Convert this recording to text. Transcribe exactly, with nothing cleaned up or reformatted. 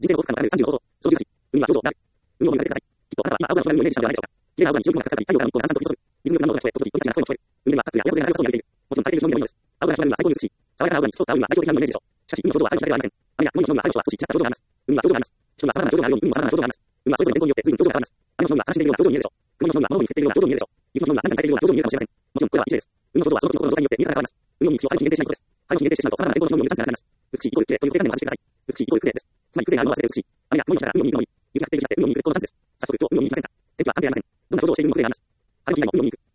時世の幸福感があるさんじゅうごほど。小じゅうはち。海は浄土である。海を見上げてください。きっとあなたは今青空の空にイメージしたのではないでしょうか。綺麗な青空に中国がかかったり、太陽が日光がさんと降り注ぐ。リズム感の音が聞こえ、時々鳥たちが声を聞こえる。海はパックや親子でなる様子を見上げている。もちろん大抵の日本にもいいのです。青空の海は最高に美しい。爽やかな青空に透き通った海は愛情的な海のイメージでしょう。しかし、海の表情は愛の光ではありません。雨や曇りの日の海は愛の人は少し違った表情があります。海は表情があります。人には様々な表情があるように、海も様々な表情があります。海はそれぞれの天候によって随分表情が変わります。雨の日の海は悲しんでいるような表情に見えるでしょう。曇りの日の海は物に触れているような表情に見えるでしょう。雪の日の海は何かに書いているような表情に見えるかもしれません。もちろんこれは一例です。海の表情はその時の心の状態によって見え方が変わります。海の見る気をある日に限定しないことです。ある日に限定してしまうと様々な天候の日の海を見るチャンスがなくなります。美しいイコール綺麗という定義観念を外してください。美しいイコール綺麗です。つまり風情があるのは全て美しい。雨や曇りの日なら海を見るのみ。雪が降っている日だって海を見に行くこのチャンスです。早速今日海を見に行きませんか。天気は関係ありません。どんな表情をしているにも風情があります。春の日以外も海を見に行く。